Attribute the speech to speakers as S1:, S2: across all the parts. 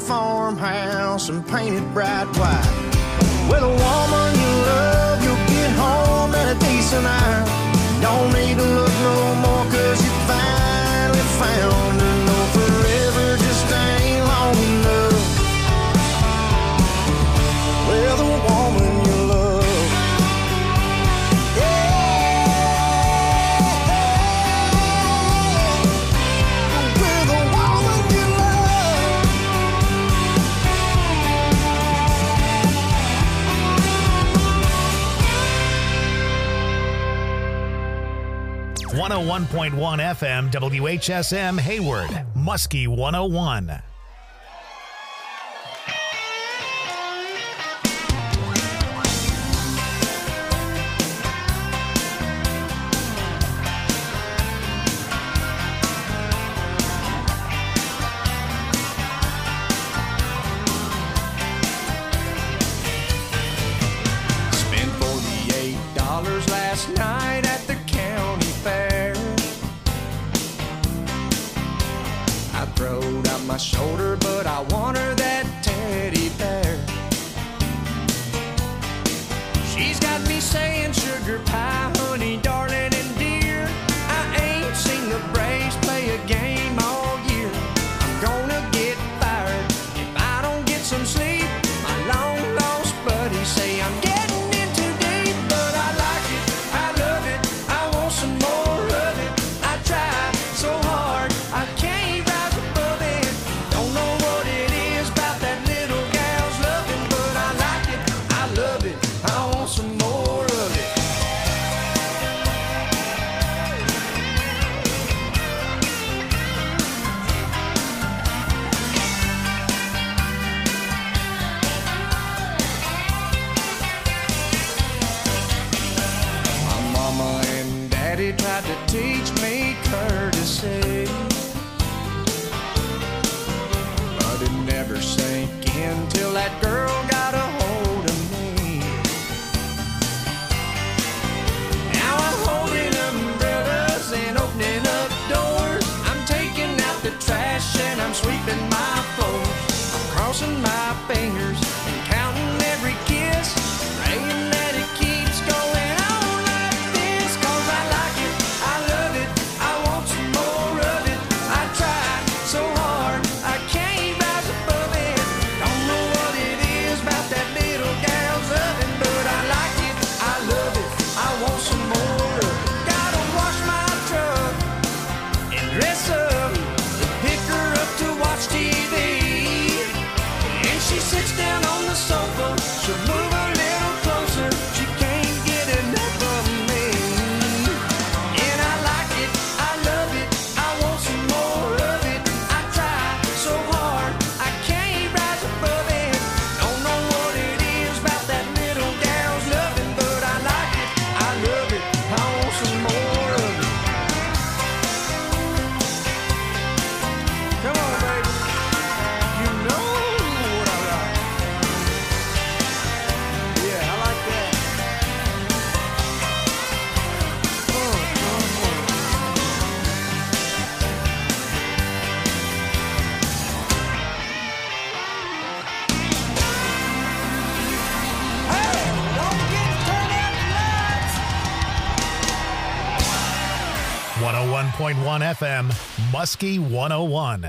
S1: farmhouse and paint it bright white. With a woman you love, you'll get home at a decent hour. Don't need to look no more, cause you finally found her. No, forever just ain't long enough. With a woman you love. With a woman you love.
S2: 101.1 FM WHSM Hayward, Muskie 101.
S1: Spent $48 last night at the county fair. I throwed out my shoulder, but I want her that teddy bear. She's got me saying sugar pie, honey, darling, and dear. I ain't seen the Braves play a game all year. I'm gonna get fired if I don't get some sleep. My long lost buddies say I'm getting in too deep, but I like it, I love it, I want some more of it. I try so hard, I can't rise above it. Don't know what it is about that little gal's loving, but I like it, I love it, I want some more of it. My mama and daddy tried to teach me courtesy, but it never sank in till that girl got a hold of me. Now I'm holding umbrellas and opening up doors. I'm taking out the trash and I'm sweeping my floors. I'm crossing my fingers and counting every kiss, praying that it keeps going on like this. 'Cause I like it, I love it, I want some more of it. I try so hard, I can't rise above it. Don't know what it is about that little gal's loving, but I like it, I love it, I want some more of it. Gotta wash my truck and dress up and pick her up to watch TV. And she sits down on the sofa, she'll move a little closer, she can't get enough of me. And I like it, I love it, I want some more of it. I try so hard, I can't rise above it. Don't know what it is about that little gal's loving, but I like it, I love it, I want some more of it. Come on, baby, you know what I like. Yeah, I like that. Hey, don't forget to turn out the lights.
S2: 101.1 FM, Muskie 101.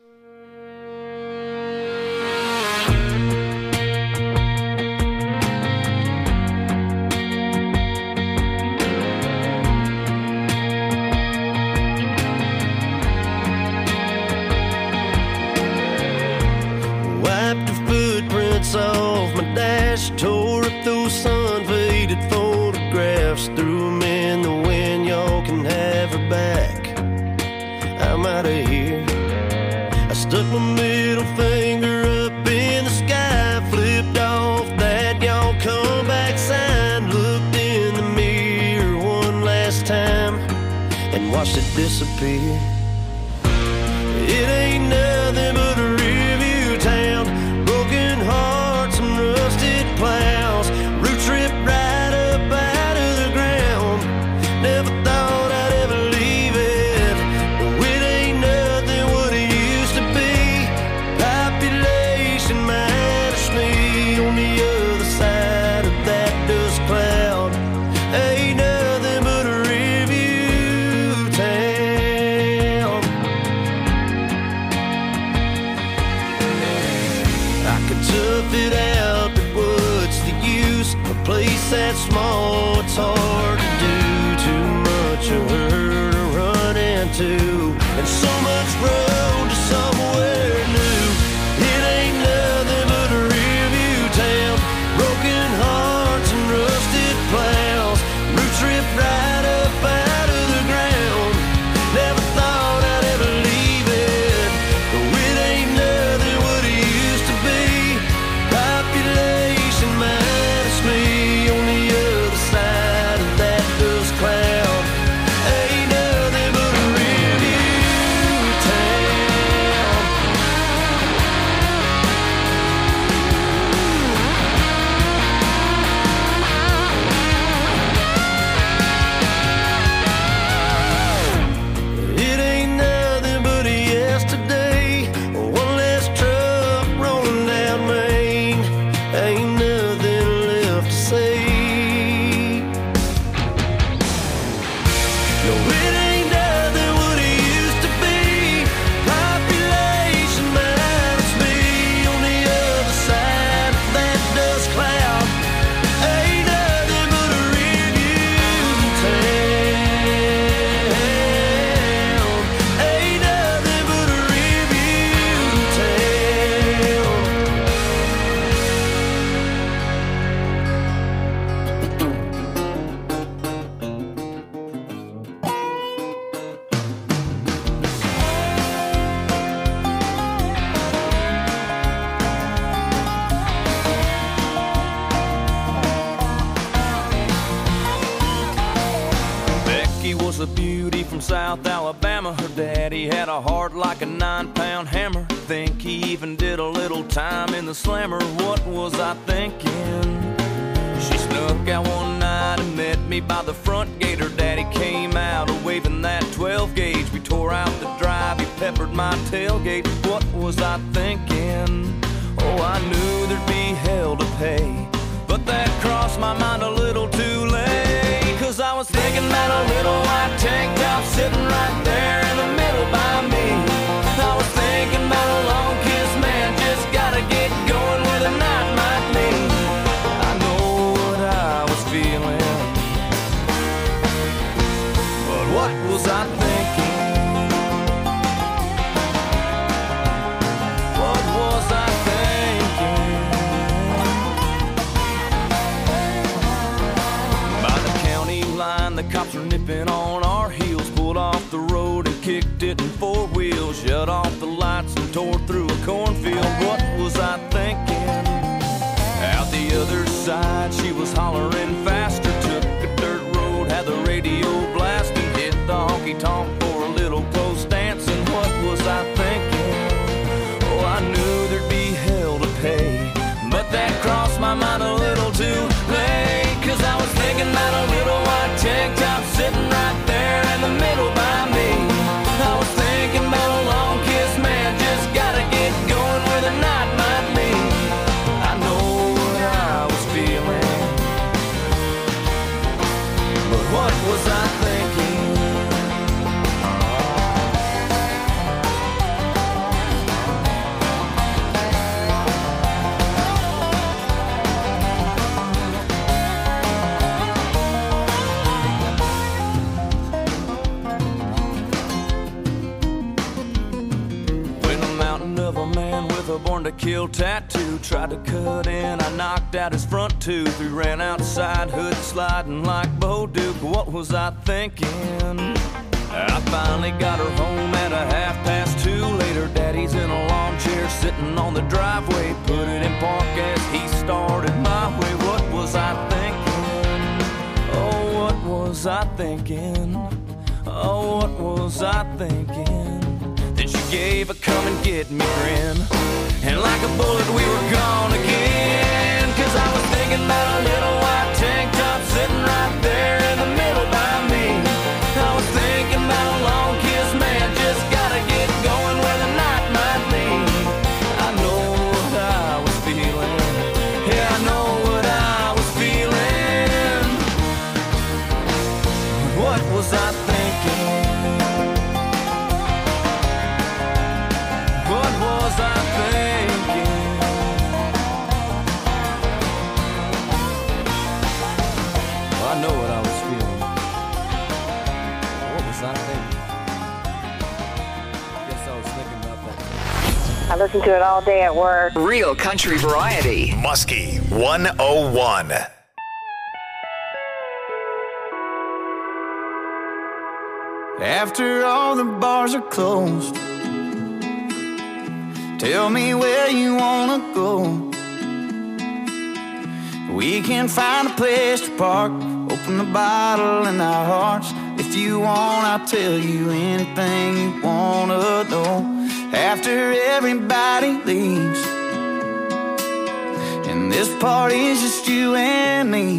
S3: Wiped the footprints off my dash, tore up those sun-faded photographs, threw them in the wind, y'all can have her back. I'm out of here. I stuck my middle finger up in the sky, flipped off that y'all come back sign, looked in the mirror one last time, and watched it disappear. It ain't nothing but a review town, broken hearts and rusted plows, roots ripped right up out of the ground. Never thought I'd ever leave it, but it ain't nothing what it used to be. Population rough it out, but what's the use? A place that small, it's hard to do. Too much of her to run into, and so much road to somewhere new. It ain't nothing but a rearview town. Broken hearts and rusted plows. Roots ripped right up out of the ground. Never thought I'd ever leave it. Though it ain't nothing what it used to be. Population minus me on the other side of that dust cloud. Ain't nothing but a rearview town. It ain't nothing but a yesterday. One less truck rolling down Main. Ain't nothing left to say. No, it ain't nothing what it used to be. Population minus me on the other side of that dust cloud. Ain't nothing but a rearview town. Ain't nothing but a rearview town.
S4: Becky was a beauty from South Alabama. Her daddy had a heart like a 9-pound hammer. Think he even did a little time in the slammer. What was I thinking? She snuck out one night and met me by the front gate. Her daddy came out waving that 12 gauge. We tore out the drive, he peppered my tailgate. What was I thinking? Oh, I knew there'd be hell to pay, but that crossed my mind a little too late. Cause I was thinking about a little white tank top sitting right there in the middle by me. I was thinking about a long kiss, man, just gotta get going where the night might lead. I know what I was feeling, but what was I thinking? What was I thinking? By the county line, the cops were nipping on our heels. Pulled off the road and kicked it in 4 wheels. Shut off the lights and tore through a cornfield. What was I thinking? Out the other side, she was hollering faster. Took a dirt road, had the radio blasting. Hit the honky-tonk for a little post dancing. What was I thinking? Oh, I knew there'd be hell to pay, but that crossed my mind a little too late. Cause I was thinking about a little white tank top sitting right there in the middle by me. I was thinking about a long kiss, man, just gotta get going where the night might lead. I know what I was feeling, but what was I thinking? A born to kill tattoo tried to cut in, I knocked out his front tooth. We ran outside, hood sliding like Bo Duke. What was I thinking? I finally got her home at a 2:30. Later, daddy's in a lawn chair sitting on the driveway. Put it in park as he started my way. What was I thinking? Oh, what was I thinking? Oh, what was I thinking? Then she gave a come and get me grin, and like a bullet we were gone again. Cause I was thinking about a little white tank top sitting right there in the middle by me. I was thinking about a long kiss, man, just gotta get going where the night might lead. I know what I was feeling, yeah, I know what I was feeling. What was I thinking? What was I thinking?
S5: listen to it all day at work.
S6: Real country variety.
S2: Muskie 101.
S1: After all the bars are closed, tell me where you wanna go. We can find a place to park, open the bottle in our hearts. If you want, I'll tell you anything you wanna know. After everybody leaves, and this party's just you and me,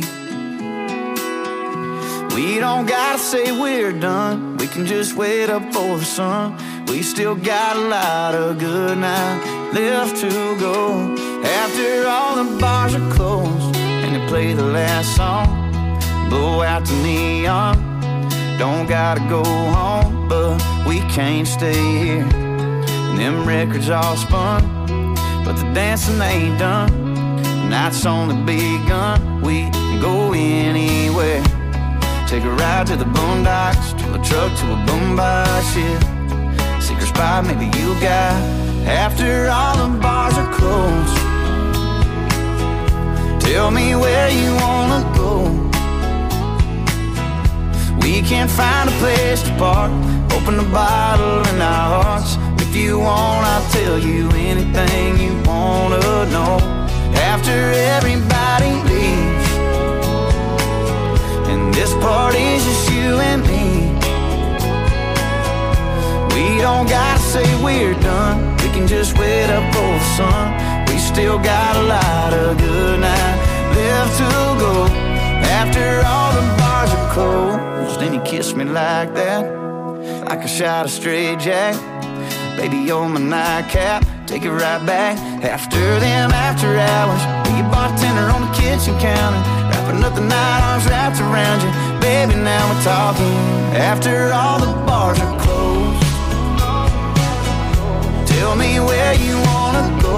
S1: we don't gotta say we're done. We can just wait up for the sun. We still got a lot of good night left to go. After all the bars are closed and they play the last song, blow out the neon. Don't gotta go home, but we can't stay here. And them records all spun, but the dancing ain't done. The night's only begun. We can go anywhere. Take a ride to the boondocks, to a truck, to a boombox, yeah. Secret spot maybe you got. After all the bars are closed, tell me where you wanna go. We can find a place to park, open the bottle in our hearts. If you want, I'll tell you anything you wanna know. After everybody leaves, and this party's just you and me, we don't gotta say we're done. We can just wait up for the sun. We still got a lot of good night left to go. After all the bars are closed, then you kiss me like that, like a shot of straight jack. Baby, you're my nightcap, take it right back. After them after hours, be a bartender on the kitchen counter, wrapping up the night, arms wrapped around you. Baby, now we're talking. After all the bars are closed, tell me where you wanna go.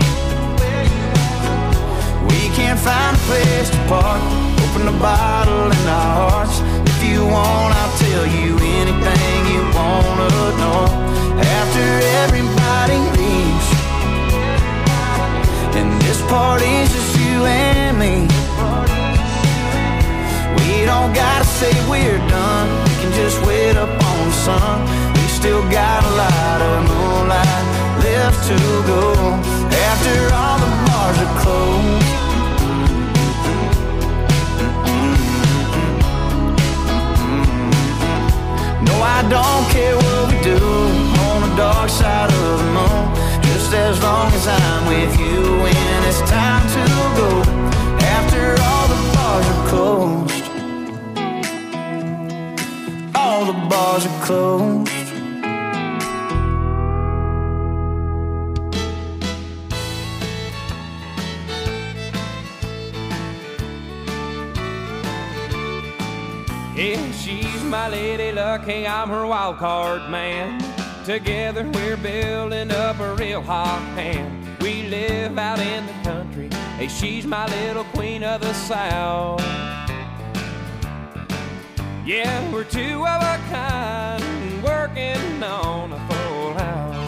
S1: We can't find a place to park, open the bottle in our hearts. If you want, I'll tell you anything you wanna know. After everybody leaves, and this party's just you and me, we don't gotta say we're done. We can just wait up on the sun. We still got a lot of moonlight left to go. After all the bars are closed, no, I don't care what we do on the dark side of the moon, just as long as I'm with you when it's time to go. After all the bars are closed, all the bars are closed.
S7: Yeah, she's my lady luck, hey, I'm her wild card man. Together we're building up a real hot pan. We live out in the country, hey, she's my little queen of the South. Yeah, we're two of a kind, working on a full house.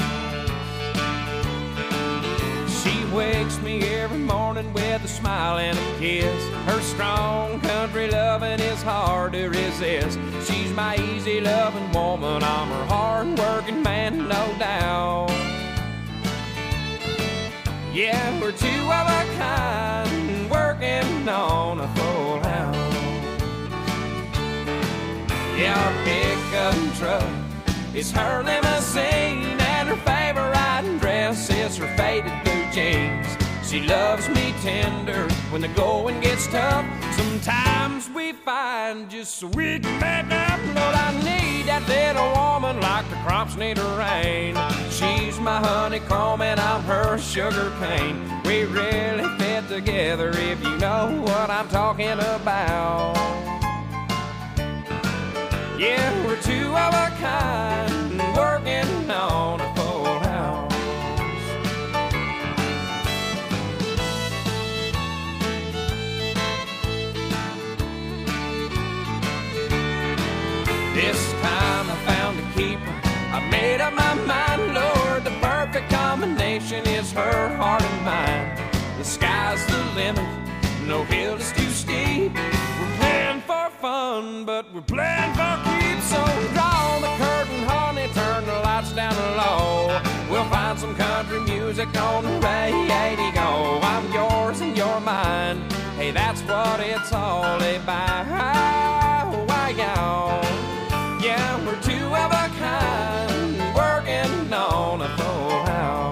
S7: She wakes me every morning with a smile and a kiss. Her strong country loving is hard to resist. She's my easy loving woman, I'm her hard working man, no doubt. Yeah, we're two of a kind, working on a full house. Yeah, our pickup truck is her limousine, and her favorite riding dress is her faded blue jeans. She loves me tender when the going gets tough. Sometimes we find just so we can make up. Lord, I need that little woman like the crops need a rain. She's my honeycomb and I'm her sugar cane. We really fit together if you know what I'm talking about. Yeah, we're two of a kind, working on a full house. This time I found a keeper. I made up my mind, Lord, the perfect combination her heart and mind. The sky's the limit, no hill is too steep. We're playing for fun, but we're playing for keeps. So draw the curtain, honey, turn the lights down low. We'll find some country music on the radio. I'm yours and you're mine. Hey, that's what it's all about. Yeah, we're two of a kind, working on a full house.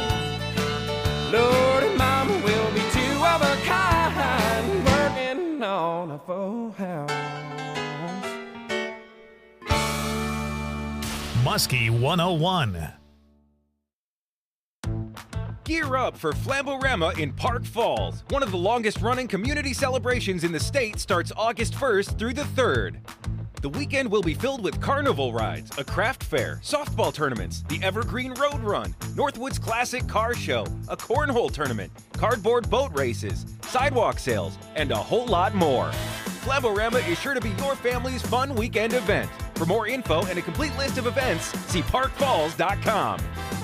S7: Lordy, mama, we'll be two of a kind, working on a full house.
S2: Muskie 101.
S5: Gear up for Flamborama in Park Falls. One of the longest-running community celebrations in the state starts August 1st through the 3rd. The weekend will be filled with carnival rides, a craft fair, softball tournaments, the Evergreen Road Run, Northwoods Classic Car Show, a cornhole tournament, cardboard boat races, sidewalk sales, and a whole lot more. Flamborama is sure to be your family's fun weekend event. For more info and a complete list of events, see parkfalls.com.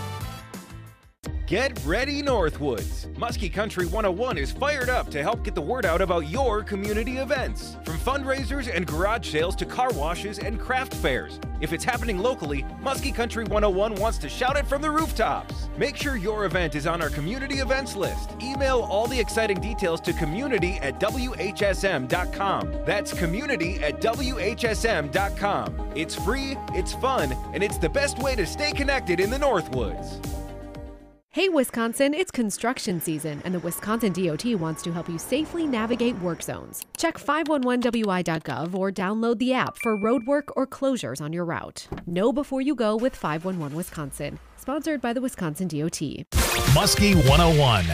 S5: Get ready, Northwoods! Muskie Country 101 is fired up to help get the word out about your community events. From fundraisers and garage sales to car washes and craft fairs. If it's happening locally, Muskie Country 101 wants to shout it from the rooftops. Make sure your event is on our community events list. Email all the exciting details to community@whsm.com. That's community@whsm.com. It's free, it's fun, and it's the best way to stay connected in the Northwoods.
S8: Hey Wisconsin, it's construction season, and the Wisconsin DOT wants to help you safely navigate work zones. Check 511wi.gov or download the app for road work or closures on your route. Know before you go with 511 Wisconsin. Sponsored by the Wisconsin DOT.
S2: Muskie 101.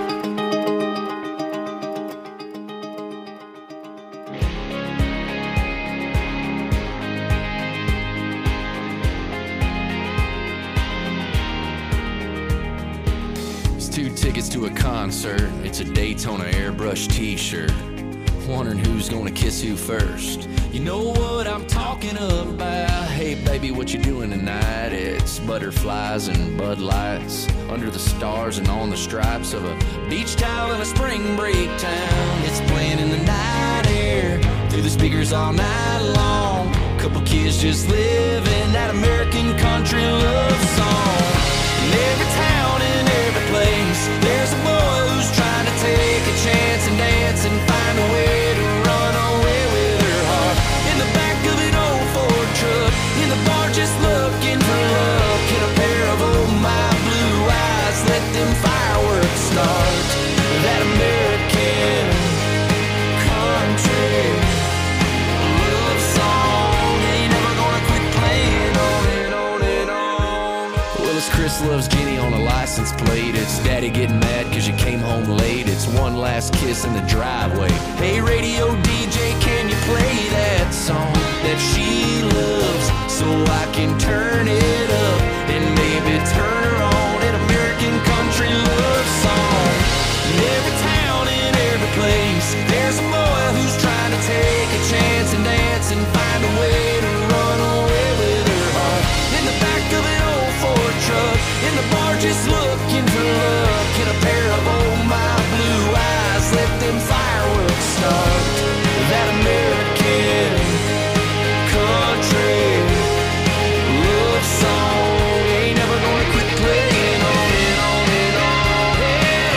S9: Two tickets to a concert, it's a Daytona airbrush t-shirt. Wondering who's gonna kiss who first. You know what I'm talking about. Hey baby, what you doing tonight? It's butterflies and Bud Lights under the stars and on the stripes of a beach towel in a spring break town. It's playing in the night air through the speakers all night long. Couple kids just living that American country love song. In every town, in every place, there's a boy who's trying to take a chance and dance and find a way to run away with her heart. In the back of an old Ford truck, in the bar just looking for love. Get a pair of oh my blue eyes, let them fireworks start. That American country love song ain't never gonna quit playing on and on and on. Well, it's Chris loves Jenny on a license plate. It's daddy getting mad cause you came home late. It's one last kiss in the driveway. Hey radio DJ, can you play that song that she loves so I can turn it up and maybe turn her on? An American country love song. In every town, in every place, there's a boy who's trying to take a chance and dance and find a way to run away with her heart. In the back of an old Ford truck, in the bar just looking for love. Get a pair of oh my blue eyes, let them fireworks start. That American country love song ain't never gonna quit playing on and on and on and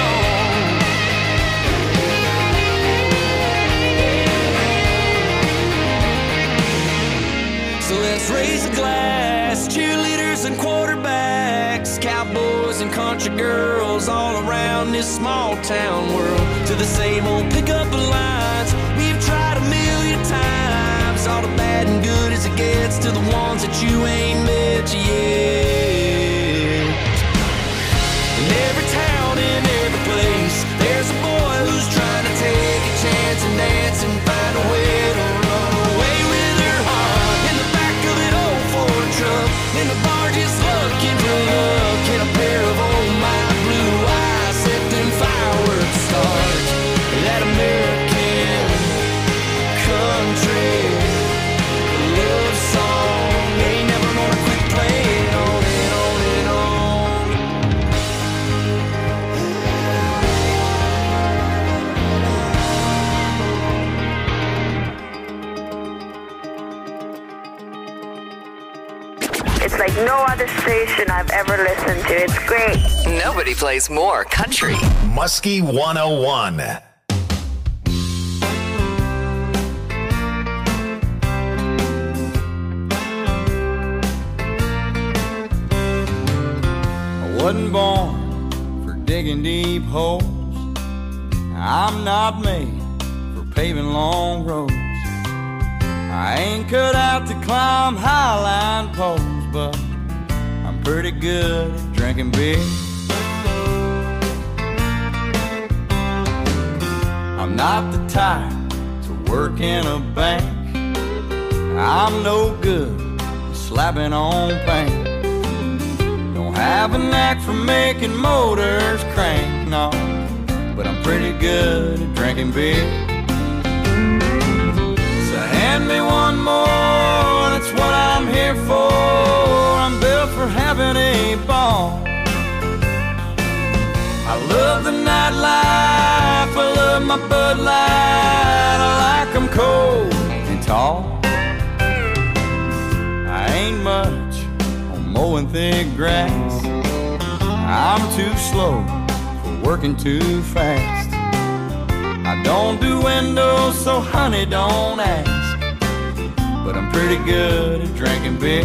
S9: on. So let's raise a glass, cheerleaders and quarterbacks, cowboys and country girls all around this small town world. To the same old pickup lines we've tried a million times. All the bad and good as it gets to the ones that you ain't met yet. In every town, in every place, there's a boy who's trying to take a chance and dance and find a way to run away with her heart. In the back of an old Ford truck, in the bar just looking for love. Get a pair of oh my blue eyes, let them fireworks start. That American country love song ain't never gonna quit
S10: no other station I've ever listened to. It's great.
S6: Nobody plays more country.
S2: Muskie 101.
S11: I wasn't born for digging deep holes. I'm not made for paving long roads. I ain't cut out to climb highline poles, but I'm pretty good at drinking beer. I'm not the type to work in a bank. I'm no good at slapping on paint. Don't have a knack for making motors crank, no, but I'm pretty good at drinking beer. So hand me one more, that's what I'm here for. I'm built for having a ball. I love the nightlife, I love my Bud Light. I like 'em cold and tall. I ain't much on mowing thick grass. I'm too slow for working too fast. I don't do windows, so honey, don't ask. But I'm pretty good at drinking beer.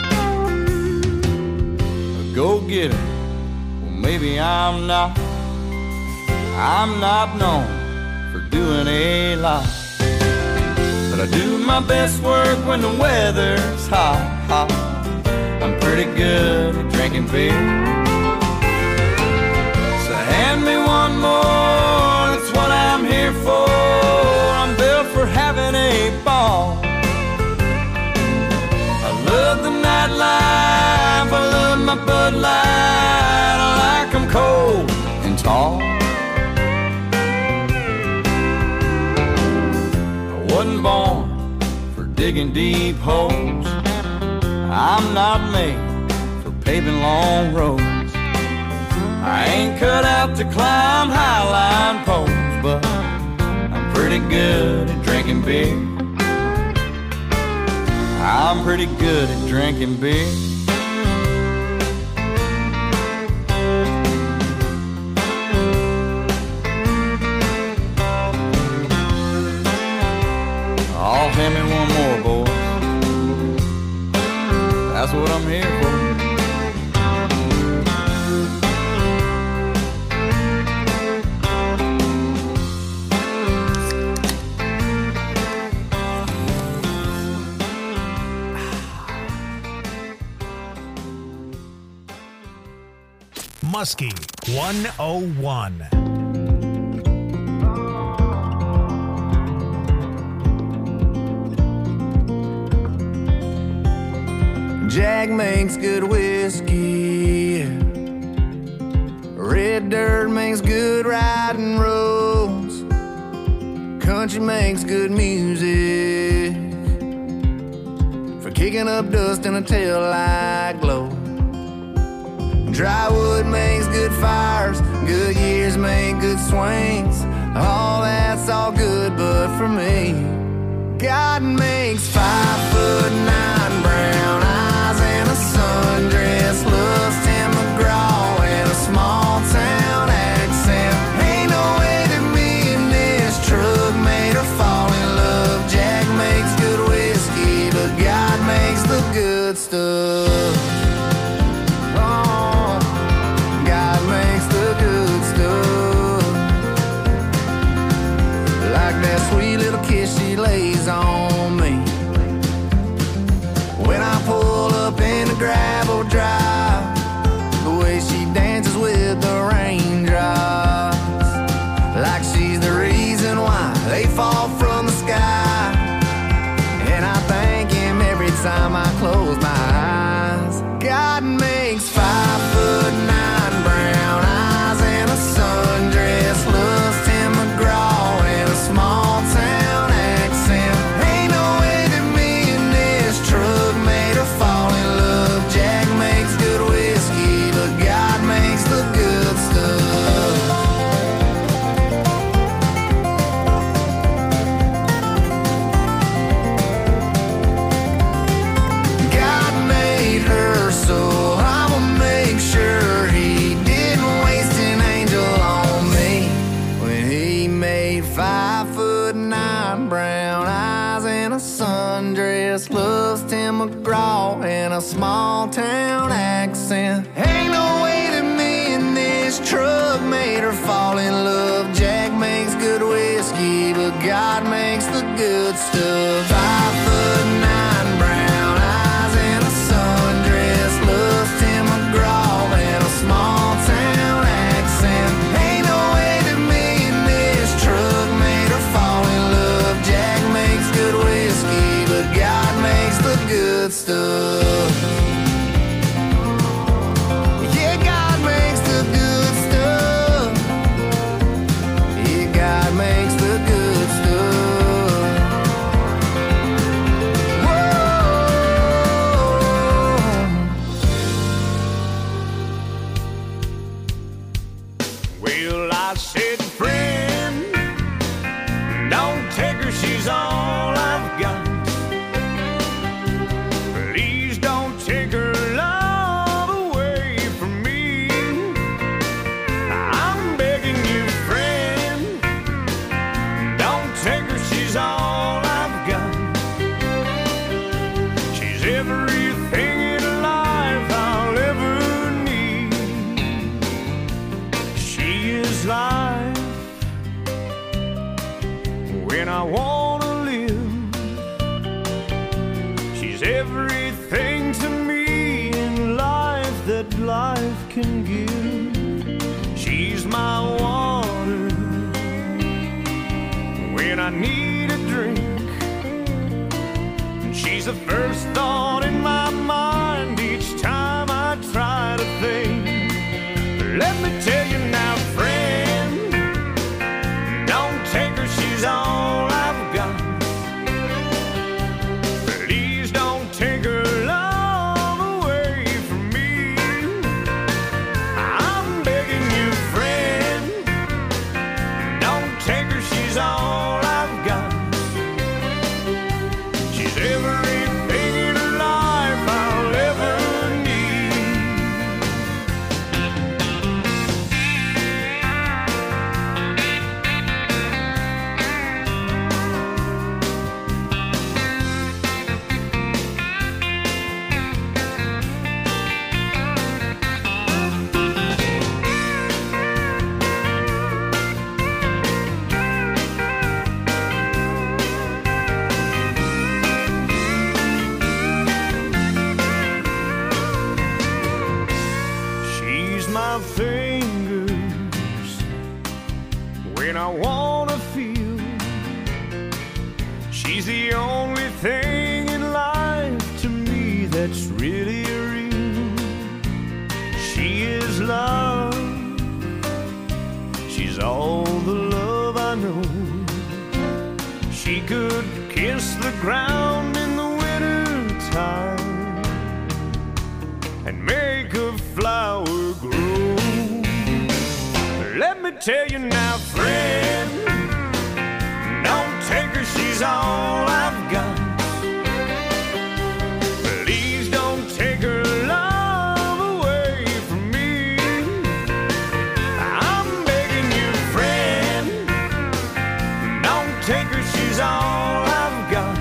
S11: A go-getter, well maybe I'm not. I'm not known for doing a lot, but I do my best work when the weather's hot, hot. I'm pretty good at drinking beer. So hand me one more, that's what I'm here for. I'm built for having a ball. I love the nightlife, I love my Bud Light. I like 'em cold and tall. I wasn't born for digging deep holes. I'm not made for paving long roads. I ain't cut out to climb highline poles, but I'm pretty good at drinking beer. I'm pretty good at drinking beer. Oh, hand me one more, boys. That's what I'm here for.
S2: Muskie 101.
S1: Jack makes good whiskey. Red dirt makes good riding roads. Country makes good music for kicking up dust in a tail-light glow. Dry wood makes good fires. Good years make good swings. All that's all good, but for me, God makes 5'9" brown eyes and a sundress, loves Tim McGraw and a small town accent. Ain't no way that me and this truck made her fall in love. Jack makes good whiskey, but God makes the good stuff. Oh, God makes the good stuff. Like that sweet little kiss she lays on me when I pull up in the gravel drive, the way she dances with the raindrops, like she's the reason why they fall from the sky. And I thank him every time I close my eyes. God makes 5'9" brown eyes and a sundress, loves Tim McGraw and a small town accent. Ain't no way that me and this truck made her fall in love. Jack makes good whiskey, but God makes the good stuff. God 5'9", brown eyes and a sundress, loves Tim McGraw and a small town accent. Ain't no way that me and this truck made her fall in love. Jack makes good whiskey, but God makes the good stuff. 5'9", brown eyes and a sundress, loves Tim McGraw and a small town accent. Ain't no way that me and this truck made her fall in love. Jack makes good whiskey, but God makes the good stuff. Yeah, God makes the good stuff. Yeah, God makes the good stuff. Whoa.
S7: Well, I said, friend, don't take her, she's all I've got. Please don't take her love away from me. I'm begging you, friend, don't take her, she's all I've got. She's everything in life I'll ever need. She is life when I wanna live. She's everything to me in life that life can give. She's my water when I need a drink. And she's the first thought in my mind each time I try to think. Let me tell you now, friend, don't take her, she's all I've got. Please don't take her love away from me. I'm begging you, friend, don't take her, she's all I've got. She's everything in life I'll ever need. She's my fingers when I wanna feel. She's the only thing in life to me that's really real. She is love. She's all the love I know. She could kiss the ground in the winter time and make a flower grow. Let me tell you now, friend, don't take her, she's all I've got. Please don't take her love away from me. I'm begging you, friend, don't take her, she's all I've got.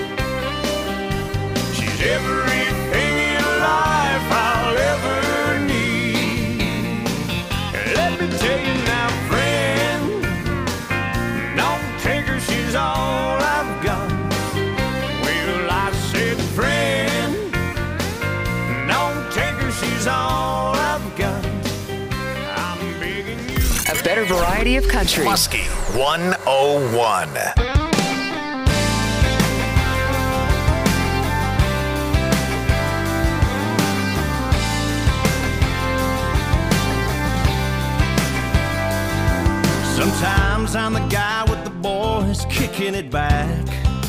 S7: She's everything in life I'll ever need. Let me tell you now, friend, don't take her, she's all I've got. Well, I said, friend, don't take her, she's all I've got. I'm begging you.
S6: A better variety of country.
S2: Muskie 101.
S3: Sometimes I'm the guy with the boys kicking it back,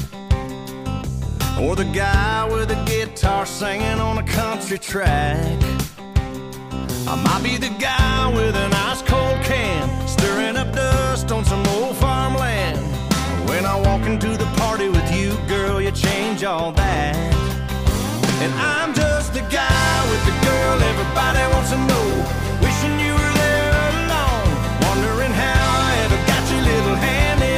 S3: or the guy with a guitar singing on a country track. I might be the guy with an ice cold can, stirring up dust on some old farmland. When I walk into the party with you, girl, you change all that. And I'm just the guy with the girl everybody wants to know, wishing you were there alone, wondering how I ever got your little hand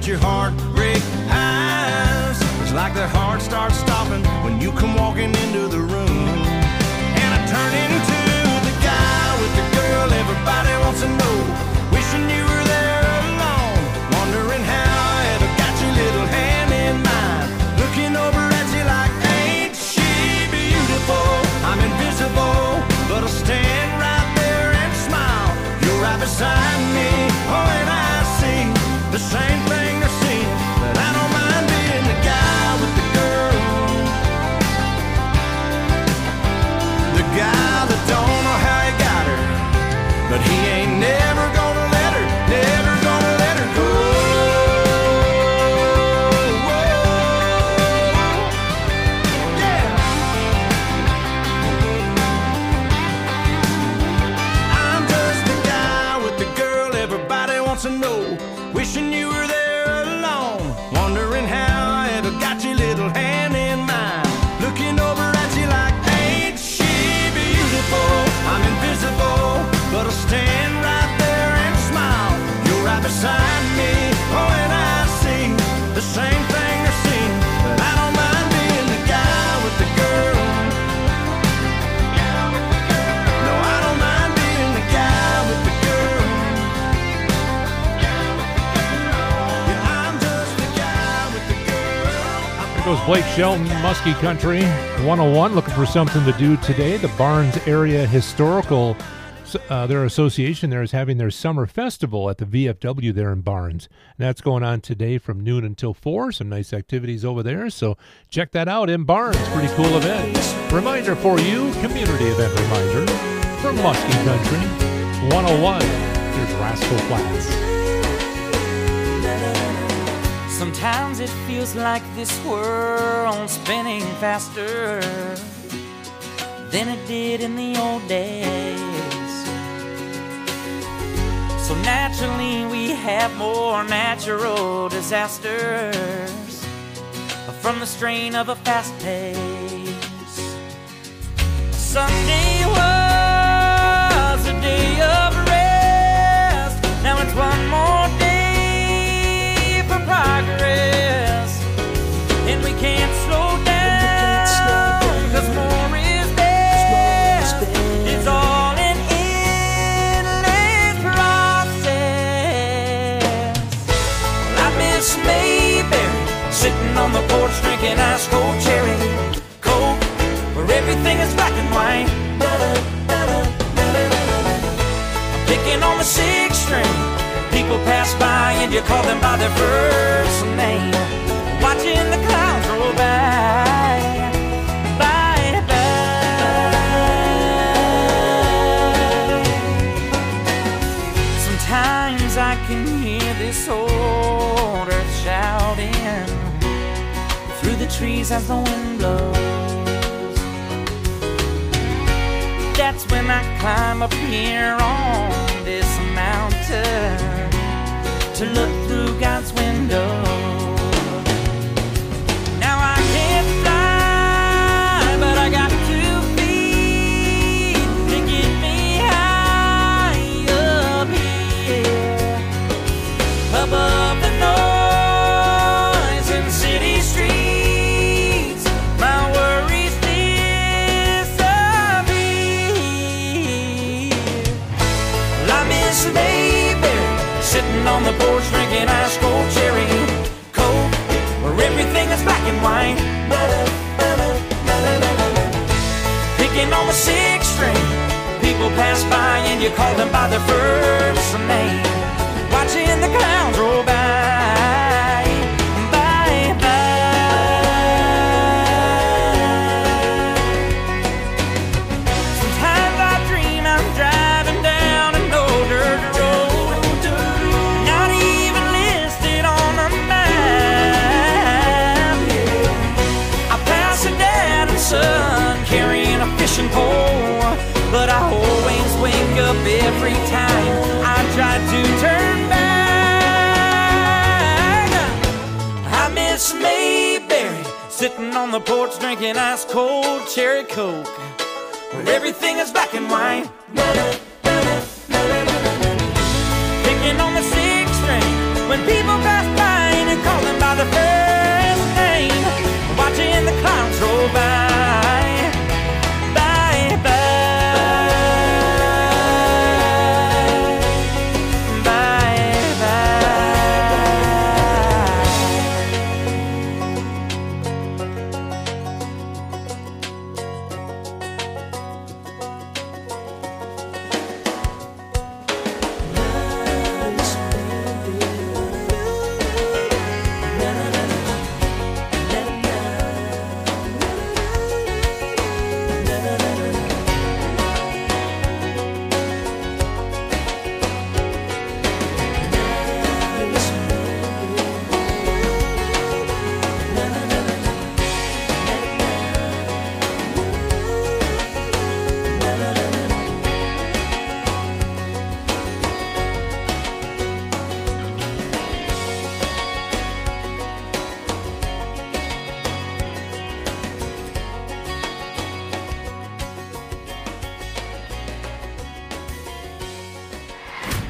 S11: at your heartbreak eyes. It's like their heart starts stopping when you come walking into the room. And I turn into the guy with the girl everybody wants to know. Wishing you were there alone, wondering how I ever got your little hand in mine. Looking over at you like, ain't she beautiful? I'm invisible, but I'll stand right there and smile. You're right beside me, oh, and I see the same thing they're seeing. But I don't mind being the guy with the girl, the guy that don't know how he got her, but he ain't never gonna let her, never gonna let her go. Yeah. I'm just the guy with the girl everybody wants to know. Wishing you were there alone, wondering how I ever got your little hand in mine. Looking over at you like, ain't she beautiful? I'm invisible, but I'll stand right there and smile. You're right beside me, oh, and I see the same thing they're seeing. But I don't mind being the guy with the girl. No, I don't mind being the guy with the girl. Yeah, I'm just the guy with the girl.
S12: There goes Blake Shelton, Muskie Country 101, looking for something to do today. The Barnes Area Historical, their association there is having their summer festival at the VFW there in Barnes. And that's going on today from noon until 4. Some nice activities over there, so check that out in Barnes. Pretty cool event. Reminder for you, community event reminder from Muskie Country 101. Here's Rascal Flatts.
S13: Sometimes it feels like this world's spinning faster than it did in the old days. So naturally we have more natural disasters from the strain of a fast pace. Sunday was a day of rest. Now it's one more day for progress, and we can't slow down, 'cause more is best. It's all an endless process. Well, I miss Mayberry, sitting on the porch drinking ice cold cherry Coke, where everything is black and white. I'm picking on the 6th string. People pass by and you call them by their first name. Watching the clouds roll by, by, by. Sometimes I can hear this old earth shouting through the trees as the wind blows. That's when I climb up here on this mountain to look through God's window. Now I can't fly, but I got 2 feet to get me high up here, above the noise in city streets. My worries disappear. Well, I miss Mayberry, sitting on the porch drinking ice cold cherry Coke, where everything is black and white. Picking on the 6th string. People pass by and you call them by their first name. Watching the clouds roll by, by, by. Sometimes I dream I'm driving down an old dirt road, not even listed on the map. I pass a dad and son carrying a fishing pole, but I always wake up every time I try to turn back. I miss Mayberry, sitting on the porch drinking ice cold cherry Coke, where everything is black and white. Picking on the 6th string when people pass by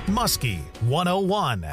S2: Muskie 101.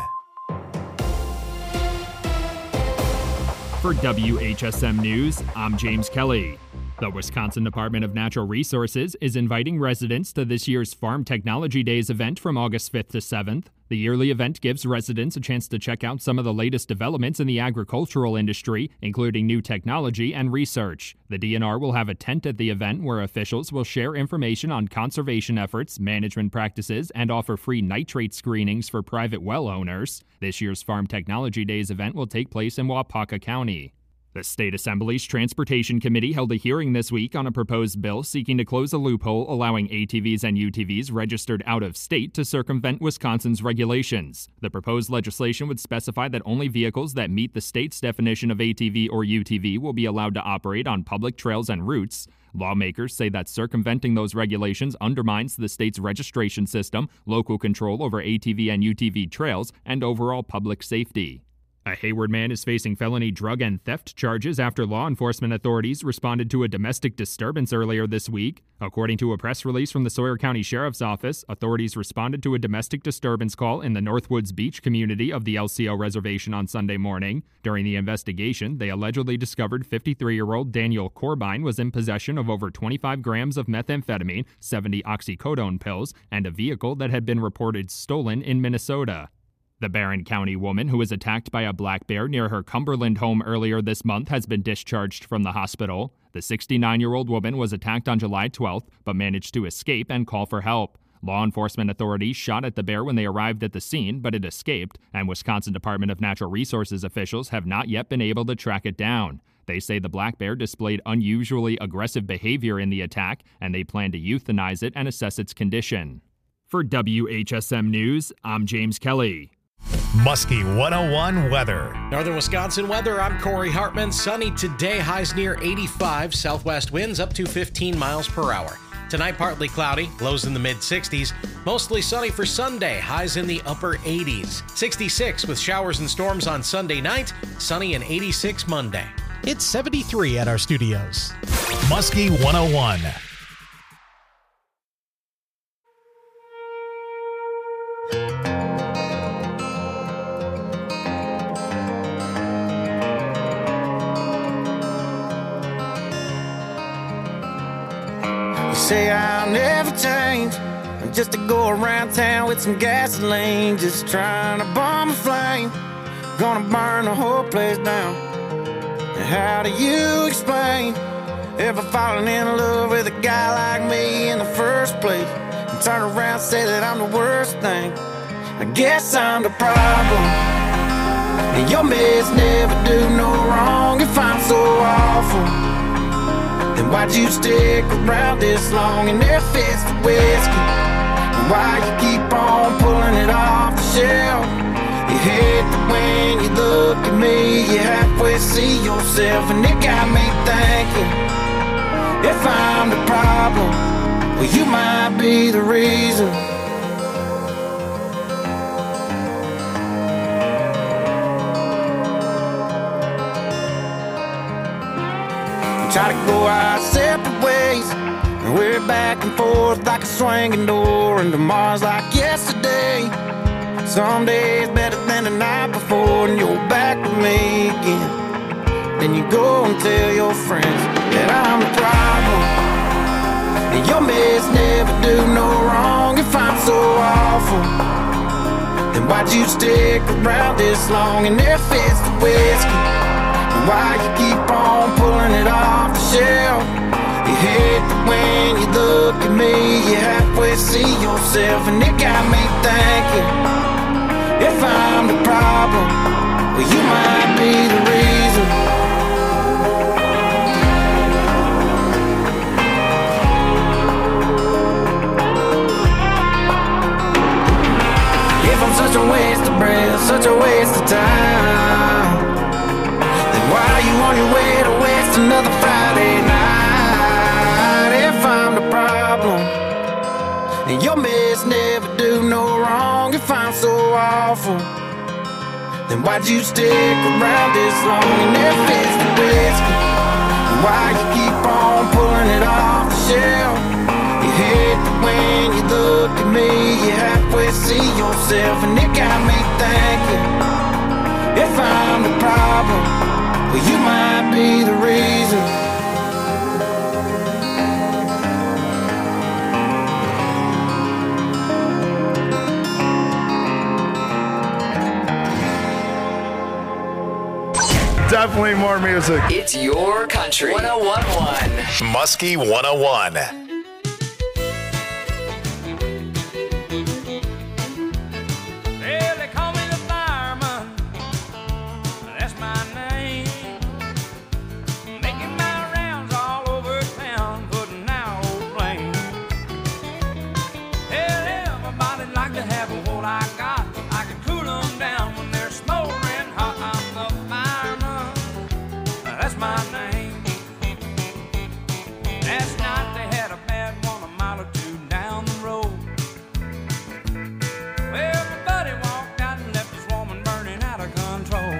S14: For WHSM News, I'm James Kelly. The Wisconsin Department of Natural Resources is inviting residents to this year's Farm Technology Days event from August 5th to 7th. The yearly event gives residents a chance to check out some of the latest developments in the agricultural industry, including new technology and research. The DNR will have a tent at the event where officials will share information on conservation efforts, management practices, and offer free nitrate screenings for private well owners. This year's Farm Technology Days event will take place in Waupaca County. The State Assembly's Transportation Committee held a hearing this week on a proposed bill seeking to close a loophole allowing ATVs and UTVs registered out of state to circumvent Wisconsin's regulations. The proposed legislation would specify that only vehicles that meet the state's definition of ATV or UTV will be allowed to operate on public trails and routes. Lawmakers say that circumventing those regulations undermines the state's registration system, local control over ATV and UTV trails, and overall public safety. A Hayward man is facing felony drug and theft charges after law enforcement authorities responded to a domestic disturbance earlier this week. According to a press release from the Sawyer County Sheriff's Office, authorities responded to a domestic disturbance call in the Northwoods Beach community of the LCO reservation on Sunday morning. During the investigation, they allegedly discovered 53-year-old Daniel Corbine was in possession of over 25 grams of methamphetamine, 70 oxycodone pills, and a vehicle that had been reported stolen in Minnesota. The Barron County woman who was attacked by a black bear near her Cumberland home earlier this month has been discharged from the hospital. The 69-year-old woman was attacked on July 12th, but managed to escape and call for help. Law enforcement authorities shot at the bear when they arrived at the scene, but it escaped, and Wisconsin Department of Natural Resources officials have not yet been able to track it down. They say the black bear displayed unusually aggressive behavior in the attack, and they plan to euthanize it and assess its condition. For WHSM News, I'm James Kelly.
S2: Muskie 101 weather.
S15: Northern Wisconsin weather, I'm Corey Hartman. Sunny today, highs near 85, southwest winds up to 15 miles per hour. Tonight, partly cloudy, lows in the mid-60s. Mostly sunny for Sunday, highs in the upper 80s. 66 with showers and storms on Sunday night, sunny and 86 Monday.
S16: It's 73 at our studios.
S2: Muskie 101.
S17: Say I'll never change, just to go around town with some gasoline, just trying to bomb a flame, gonna burn the whole place down. And how do you explain ever falling in love with a guy like me in the first place, and turn around and say that I'm the worst thing? I guess I'm the problem, and your mess never do no wrong. If I'm so awful, then why'd you stick around this long in their fist of whiskey? And why you keep on pulling it off the shelf? You hate that when you look at me, you halfway see yourself, and it got me thinking, if I'm the problem, well, you might be the reason. Try to go our separate ways, and we're back and forth like a swinging door, and tomorrow's like yesterday. Some days better than the night before, and you're back with me again. Then you go and tell your friends that I'm the problem, and your mess never do no wrong. If I'm so awful, then why'd you stick around this long in their fist of whiskey? Why you keep on pulling it off the shelf? You hate that when you look at me, you halfway see yourself, and it got me thinking, if I'm the problem, well, you might be the reason. If I'm such a waste of breath, such a waste of time, why you on your way to waste another Friday night? If I'm the problem, and your mess never do no wrong. If I'm so awful, then why'd you stick around this long in their fist of whiskey? And why you keep on pulling it off the shelf? You hate that when you look look at me, you halfway see yourself, and it got me thinking, if I'm the problem, well, you might be the reason.
S18: Definitely more music.
S6: It's your country. 101.1.
S2: Muskie 101.
S13: Well, they call me the fireman. That's my name. Making my rounds all over town, putting out old flames. Hell, everybody like to have what I got. I can cool them down when they're smoldering hot. I'm the fireman. That's my name. Last night they had a bad one a mile or two down the road. Well, my buddy walked out and left his woman burning out of control.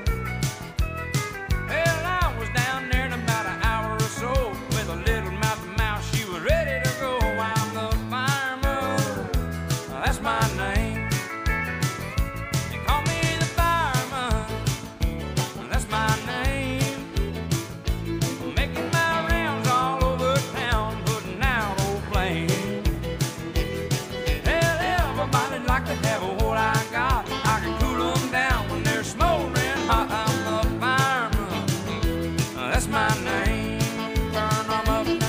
S13: Well, I was down there in about an hour or so with a little mouth to mouth. She was ready to go. I'm the fireman. That's my name. They call me the fireman. That's my name. Making my rounds all over town, putting out old flames. Hell, everybody like to have what I got. I can cool them down when they're smoldering hot. I'm the fireman. That's my name. Burn them up now.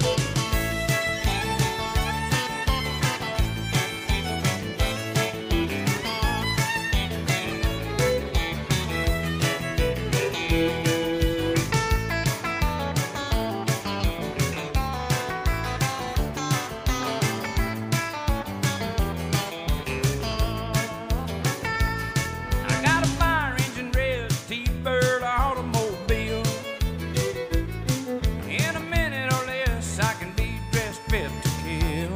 S13: I got a fire engine red T-Bird automobile. In a minute or less, I can be dressed fit to kill.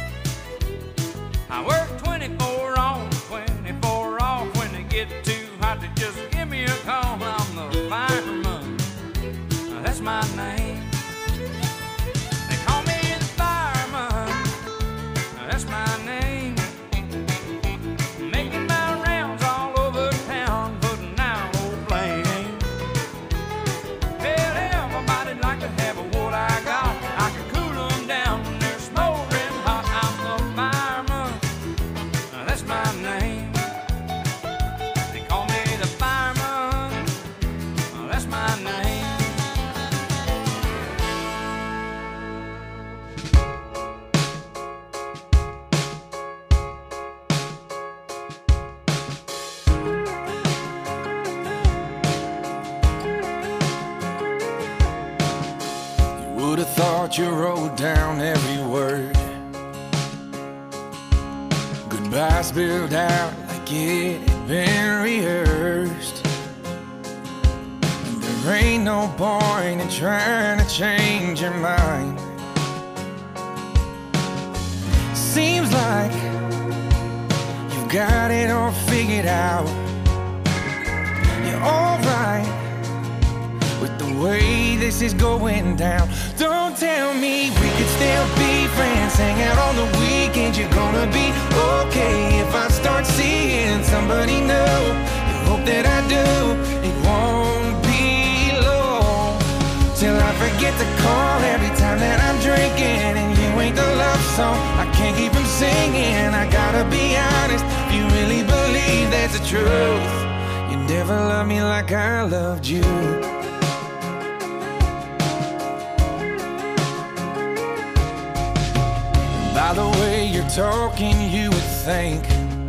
S13: I work 24 on, 24 off. When they get too hot, they just give me a call. I'm the fireman. That's my name. They call me the fireman. That's my name. Making my rounds all over town, putting out old flames. Hell, everybody like to have what I got. I can cool them down when they're smoldering hot. I'm the fireman. That's my name. They call me the fireman. That's my name.
S11: Would have thought you wrote down every word. Goodbye spilled out like it had been rehearsed. And there ain't no point in trying to change your mind. Seems like you've got it all figured out. You're alright with the way this is going down. Don't tell me we could still be friends, hang out on the weekends. You're gonna be okay if I start seeing somebody new. You hope that I do. It won't be long till I forget to call every time that I'm drinking, and you ain't the love song I can't keep from singing. I gotta be honest, if you really believe that's the truth, you never loved me like I loved you. By the way you're talking, you would think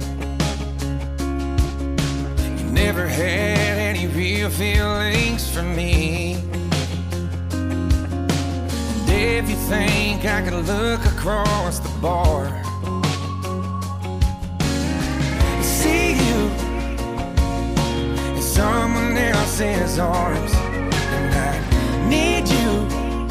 S11: you never had any real feelings for me. And if you think I could look across the bar, see you in someone else's arms, and I need you.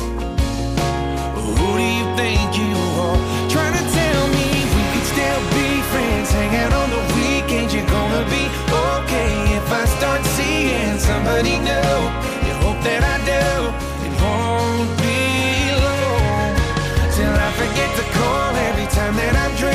S11: Who do you think you are? Trying to tell me we could still be friends, hang out on the weekends. You're gonna be okay if I start seeing somebody new. You hope that I do. It won't be long till I forget to call every time that I'm drinking.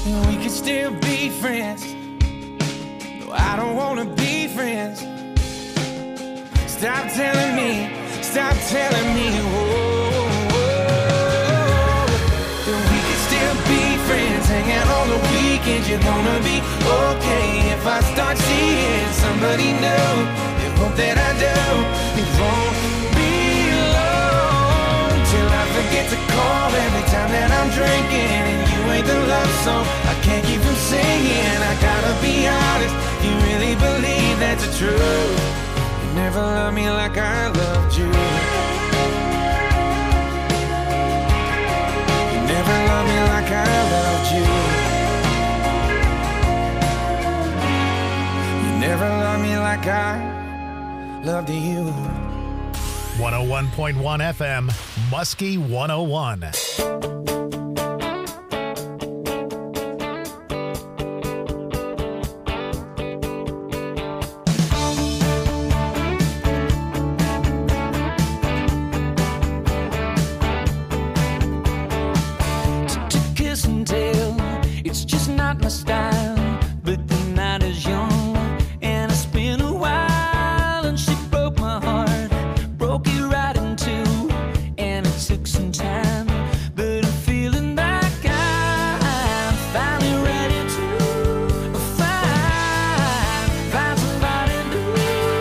S1: we could still be friends. No, I don't wanna be friends. Stop telling me, that we could still be friends. Hang out on the weekends, you're gonna be okay. If I start seeing somebody new, you hope that I do. It won't be long till I forget to call every time that I'm drinking. And you ain't the love song I can't keep from singing. I gotta be honest, you really believe that's the truth. You never loved me like I loved you. You never loved me like I loved you. You never loved me like I loved you.
S2: 101.1 FM, Muskie 101.
S13: Kiss and tell, it's just not my style. But the night is young, and it's been a while. And she broke my heart, broke it right in two, and it took some time. But I'm feeling like I'm finally ready to find somebody new.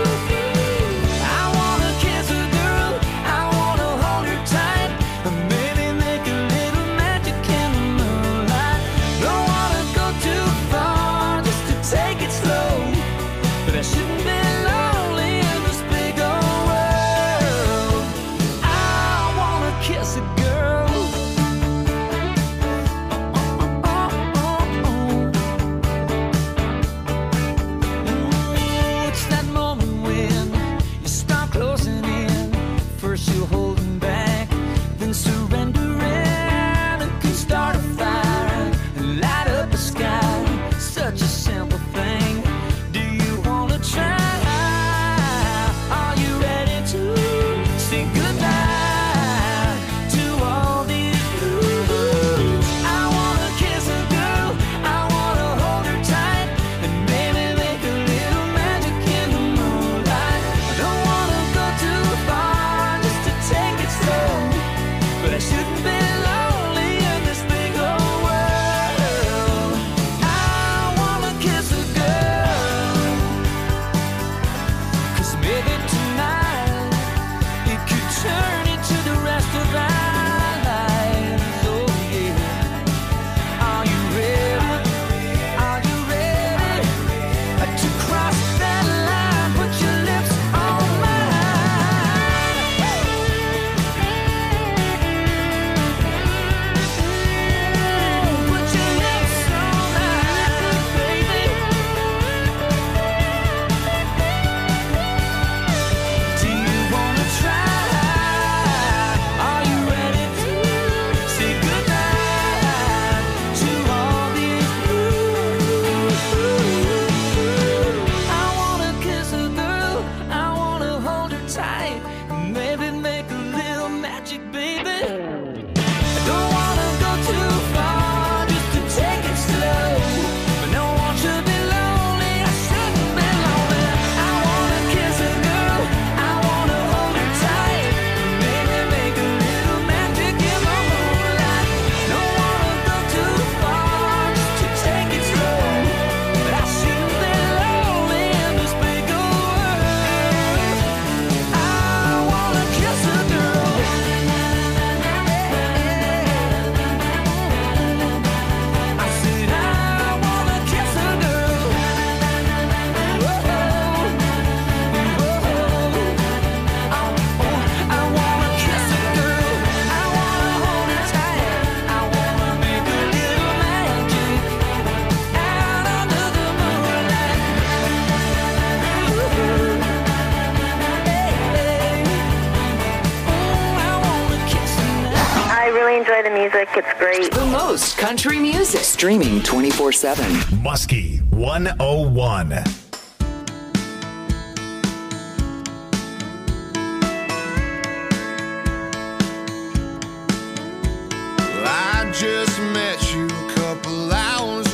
S13: I wanna kiss a girl, I wanna hold her tight, and maybe make a little magic in the moonlight. Don't wanna go too far, just to take it slow, but I shouldn't be lonely in this big old world. I wanna kiss a girl. It's that moment when you start closing in. First you're holding back, then surrendering. It can start a fire and light up the sky. Such a simple thing. Do you wanna try? Are you ready to say goodbye to all these blues? I wanna kiss a girl, I wanna hold her tight, and maybe make a little magic in the moonlight. I don't wanna go too far, just to take it slow, but I shouldn't be lonely in this big old world. I wanna kiss a girl, 'cause maybe tonight it could turn into the rest of our lives. Oh yeah. Are you ready? Are you ready to cross that line? Put your lips on mine. Put your lips on mine, baby. Do you wanna try? Are you ready to say goodnight to all these blues? I wanna kiss a girl, I wanna hold her tight, maybe make a little magic, baby. I don't wanna go too far, just to take it slow, but no one should be lonely, I shouldn't be lonely. I wanna kiss a girl, I wanna hold her tight, maybe make a little magic in the moonlight. Don't wanna go too far, just to take it slow, but I shouldn't be lonely in this big old world. I wanna kiss a girl. I said I wanna kiss a girl. I wanna kiss a girl. I wanna hold her tight. I wanna make a little magic out under the moonlight. I wanna kiss her.
S10: I really enjoy the music. It's great.
S6: The most country music. Streaming 24/7.
S2: Muskie 101.
S19: I just met you a couple hours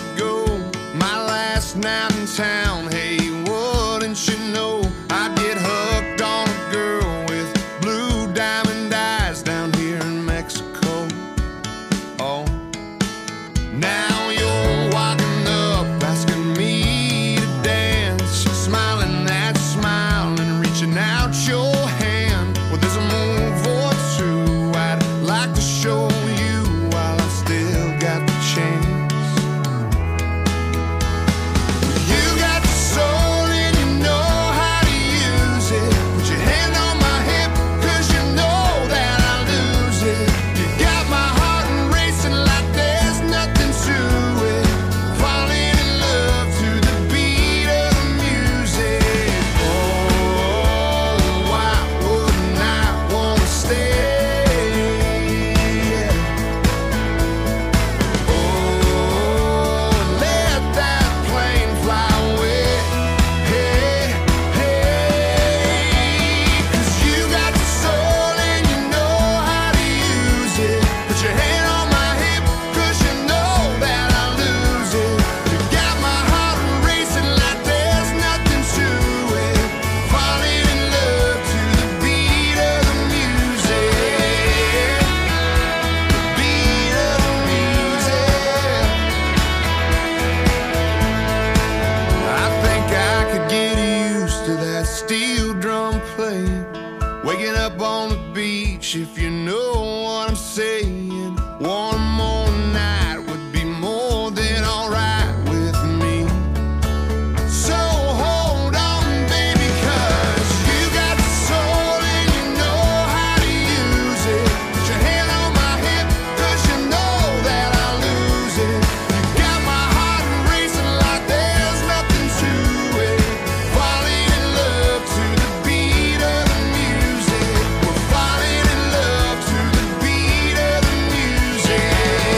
S19: on the beach, if you know what I'm saying. One more night would be more than alright with me. So hold on, baby, 'cause you got the soul and you know how to use it. Put your hand on my hip, 'cause you know that I'll lose it. You got my heart racing like there's nothing to it. Falling in love to the beat of the music. We're falling in love to the beat of the music.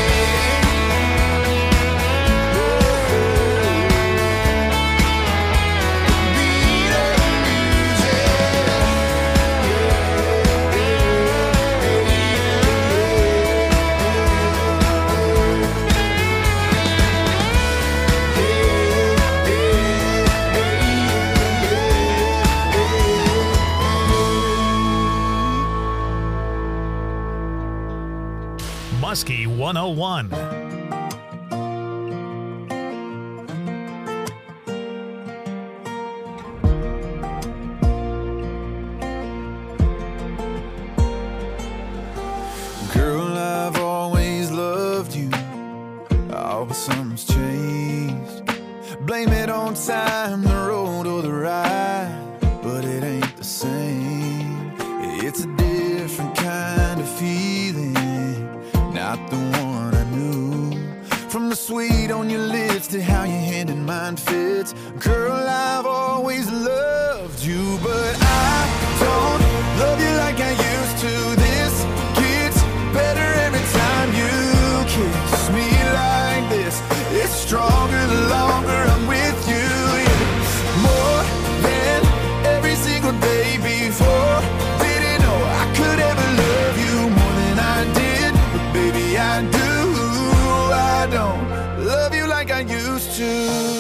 S19: Beat of the
S2: Muskie 101.
S11: Girl, I've always loved you. Oh, but something's changed. Blame it on time, the road, or the ride. But it ain't the same. It's a different kind of feeling. Not the one I knew. From the sweet on your lips to how your hand in mine fits. Girl, I've always loved you, but I don't love you like I used to. This gets better every time you kiss me like this. It's stronger the longer I'm with you. Yeah. More than every single day before. Didn't know I could ever love you more than I did. But baby, I do. I don't love you like I used to.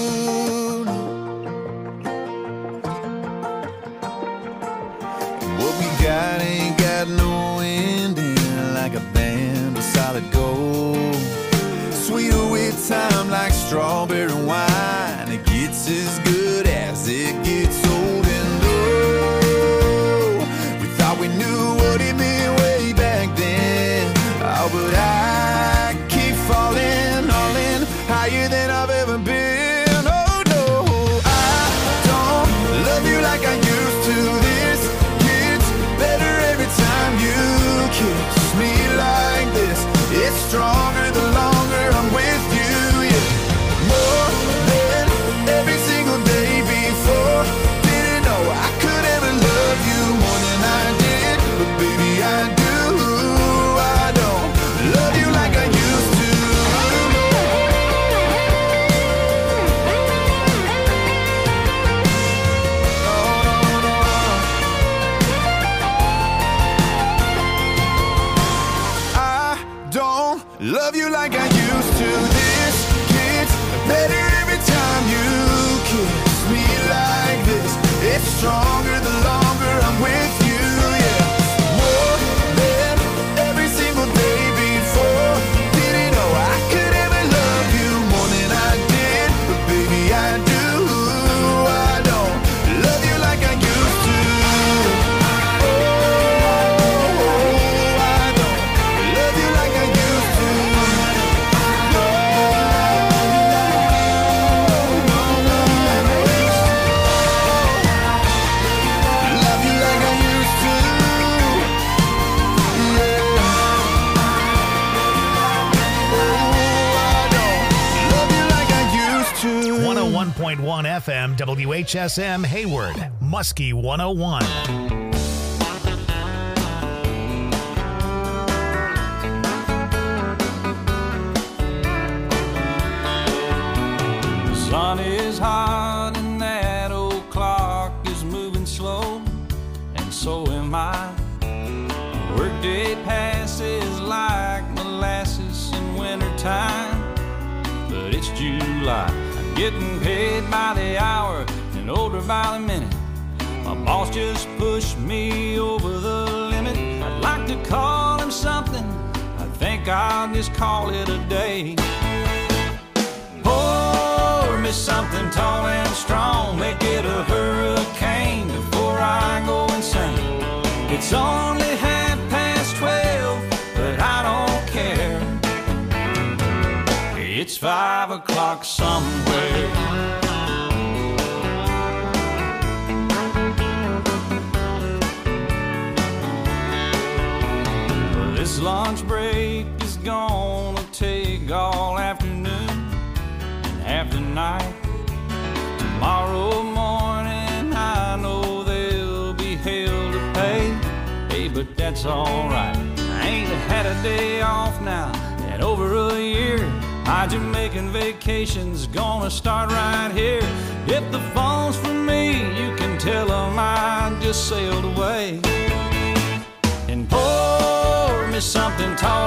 S11: What we got ain't got no ending. Like a band of solid gold. Sweeter with time like strawberry wine. It gets as good as it gets old. And oh, we thought we knew what it meant way back then. Oh, but I keep falling, all in, higher than I've ever been. Oh no, I don't love you like I used to. This gets better every time you kiss me like this. It's stronger the longer I'm with you. Yeah. More than every single day before. Didn't know I could ever love you more than I did. But baby, I do. I don't love you like I used to. I don't love you like I used to. This gets better every time you kiss me like this. It's stronger the longer I'm with you. Yeah. More than every single day before. Didn't know I could ever love you more than I did. But baby, I do. I don't love you like I used to. Oh, I don't love you like I used to. No, no, no, love you like I used to. Yeah. Oh, I don't love you like I used to.
S2: 101.1 FM WHSM Hayward. Muskie 101.
S4: The sun is hot and that old clock is moving slow, and so am I. Workday passes like molasses in wintertime, but it's July. I'm getting paid by the hour and older by the minute. My boss just pushed me over the limit. I'd like to call him something. I think I'll just call it a day. Pour me something tall and strong, make it a hurricane before I go insane. It's only
S11: It's 5 o'clock somewhere. This lunch break is gonna take all afternoon and half the night. Tomorrow morning I know there'll be hell to pay. Hey, but that's alright. I ain't had a day off now in over a year. My Jamaican vacation's gonna start right here. If the phone's for me, you can tell them I just sailed away. And pour me something tall